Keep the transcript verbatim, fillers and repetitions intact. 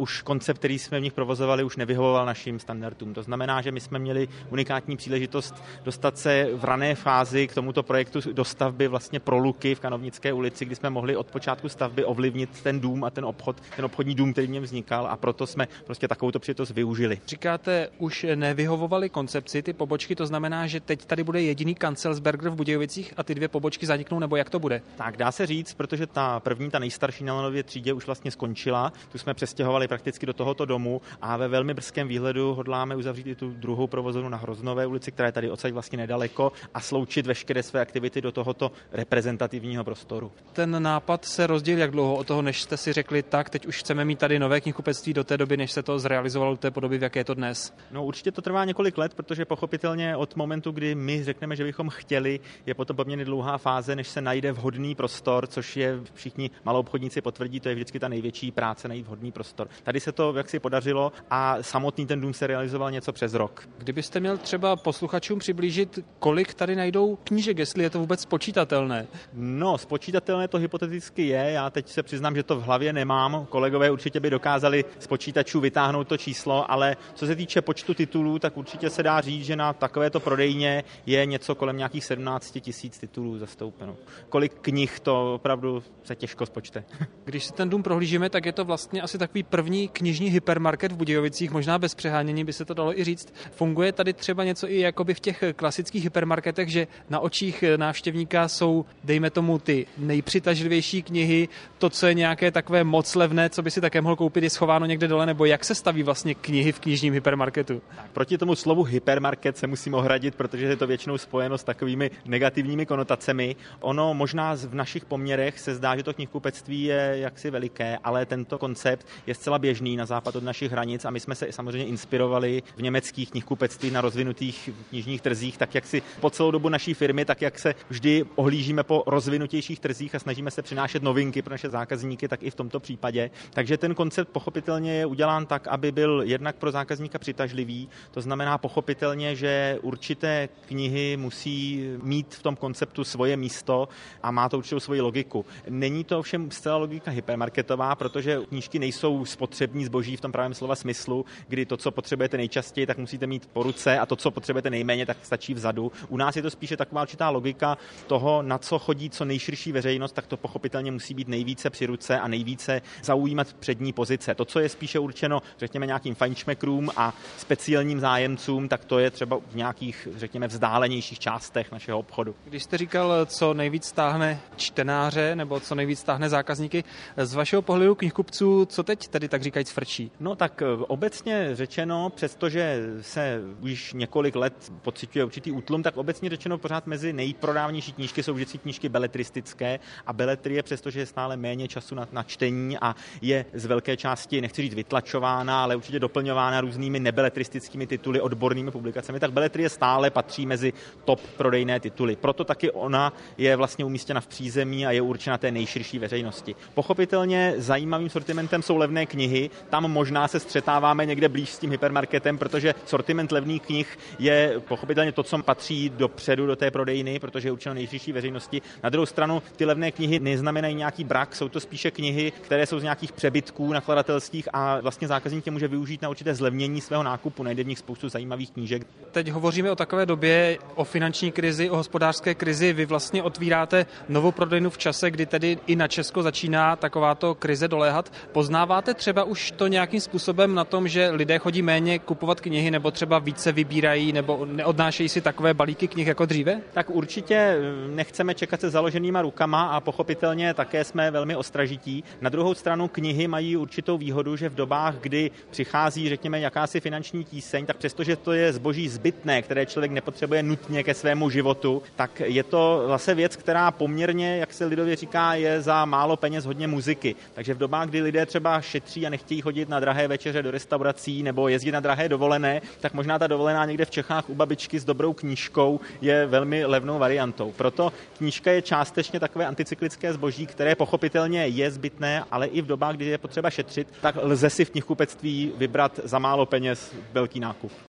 už koncept, který jsme v nich provozovali, už nevyhovoval našim standardům. To znamená, že my jsme měli unikátní příležitost dostat se v rané fázi k tomuto projektu do stavby vlastně pro luky v Kanovnické ulici, kdy jsme mohli od počátku stavby ovlivnit ten dům a ten obchod, ten obchodní dům, který v něm vznikal, a proto jsme prostě takovouto příležitost využili. Říkáte, už nevyhovovaly koncepci ty pobočky, to znamená, že teď tady bude jediný Kancelsberger v Budějovicích a ty dvě pobočky zaniknou, nebo jak to bude? Tak dá se říct, protože ta první, ta nejstarší na Lenově třídě už vlastně skončila. Tu jsme přestěhovali prakticky do tohoto domu a ve velmi brzkém výhledu hodláme uzavřít i tu druhou provozovnu na Hroznové ulici, která je tady odsaď vlastně nedaleko, a sloučit veškeré své aktivity do tohoto reprezentativního prostoru. Ten nápad se rozdělil jak dlouho od toho, než jste si řekli, tak teď už chceme mít tady nové knihkupectví, do té doby, než se to zrealizovalo do té podoby, v jaké je to dnes? No určitě to trvá několik let, protože pochopitelně od momentu, kdy my řekneme, že bychom chtěli, je potom poměrně dlouhá fáze, než se najde vhodný prostor, což je, všichni maloobchodníci potvrdí, to je vždycky ta největší práce, najít vhodný prostor. Tady se to jaksi podařilo a samotný ten dům se realizoval něco přes rok. Kdybyste měl třeba posluchačům přiblížit, kolik tady najdou knížek, jestli je to vůbec spočítatelné? No, spočítatelné to hypoteticky je. Já teď se přiznám, že to v hlavě nemám. Kolegové určitě by dokázali z počítačů vytáhnout to číslo, ale co se týče počtu titulů, tak určitě se dá říct, že na takovéto prodejně je něco kolem nějakých sedmnáct tisíc titulů zastoupeno. Kolik knih, to opravdu se těžko spočte. Když se ten dům prohlížíme, tak je to vlastně asi takový první knižní hypermarket v Budějovicích, možná bez přehánění by se to dalo i říct. Funguje tady třeba něco i jakoby v těch klasických hypermarketech, že na očích návštěvníka jsou, dejme tomu, ty nejpřitažlivější knihy, to, co je nějaké takové moc levné, co by si také mohl koupit, je schováno někde dole, nebo jak se staví vlastně knihy v knižním hypermarketu? Tak, proti tomu slovu hypermarket se musím ohradit, protože je to většinou spojeno s takovými negativními konotacemi. Ono možná v našich poměrech se zdá, že to knihkupectví je jaksi veliké, ale tento koncept je zcela běžný na západ od našich hranic a my jsme se samozřejmě inspirovali v německých knihkupectví na rozvinutých knižních trzích, tak jak si po celou dobu naší firmy, tak jak se vždy ohlížíme po rozvinutějších trzích a snažíme se přinášet novinky pro naše zákazníky, tak i v tomto případě. Takže ten koncept pochopitelně je udělán tak, aby byl jednak pro zákazníka přitažlivý. To znamená pochopitelně, že určité knihy musí mít v tom konceptu svoje místo a má to určitou svoji logiku. Není to ovšem zcela logika hypermarketová, protože knížky nejsou spotřební zboží v tom pravém slova smyslu, kdy to, co potřebujete nejčastěji, tak musíte mít po ruce a to, co potřebujete nejméně, tak stačí vzadu. U nás je to spíše taková určitá logika toho, na co chodí co nejširší veřejnost, tak to pochopitelně musí být nejvíce při ruce a nejvíce zaujímat přední pozice. To, co je spíše určeno, řekněme, nějakým fajnšmekrům a speciálním zájemcům, tak to je třeba v nějakých, řekněme, vzdálenějších částech našeho obchodu. Když jste říkal, co nejvíc stáhne čtenáře nebo co nejvíc stáhne zákazníky, z vašeho pohledu knihkupců, co teď tedy tak říkajíc frčí? No tak obecně řečeno, přestože se už několik let pociťuje určitý útlum, tak obecně řečeno pořád mezi nejprodávanější knížky jsou vždycky knížky beletristické a beletrie, přestože je stále méně času na, na čtení a je z velké části, nechci říct vytlačována, ale určitě doplňována různými nebeletristickými tituly, odbornými publikacemi, tak beletrie stále patří mezi top prodejné tituly. Proto taky ona je vlastně umístěna v přízemí a je určena té nejširší veřejnosti. Pochopitelně zajímavým sortimentem jsou levné knihy, tam možná se střetáváme někde blíž s tím hypermarketem, protože sortiment levných knih je pochopitelně to, co patří dopředu do té prodejny, protože je určeno nejširší veřejnosti. Na druhou stranu ty levné knihy neznamenají nějaký brak, jsou to spíše knihy, které jsou z nějakých přebytků nakladatelských a vlastně zákazník je může využít na určité zlevnění svého nákupu, najde v nich spoustu zajímavých knížek. Teď hovoříme o takové době, o finanční krizi, o hospodářské krizi. Vy vlastně otvíráte novou prodejnu v čase, kdy tedy i na Česko začíná takováto krize doléhat. Poznáváte třeba už to nějakým způsobem na tom, že lidé chodí méně kupovat knihy nebo třeba více vybírají nebo neodnášejí si takové balíky knih jako dříve? Tak určitě nechceme čekat se založenýma rukama a pochopitelně také jsme velmi ostražití. Na druhou stranu knihy mají určitou výhodu, že v dobách, kdy přichází, řekněme, jakási finanční tíseň, tak přestože to je zboží zbytné, které člověk nepotřebuje nutně ke svému životu, tak je to zase věc, která poměrně, jak se lidově říká, je za málo peněz hodně muziky. Takže v dobách, kdy lidé třeba šetří a nechtějí chodit na drahé večeře do restaurací nebo jezdit na drahé dovolené, tak možná ta dovolená někde v Čechách u babičky s dobrou knížkou je velmi levnou variantou. Proto knížka je částečně takové anticyklické zboží, které pochopitelně je zbytné, ale i v dobách, kdy je potřeba šetřit, tak lze si v knihkupectví vybrat za málo peněz velký nákup.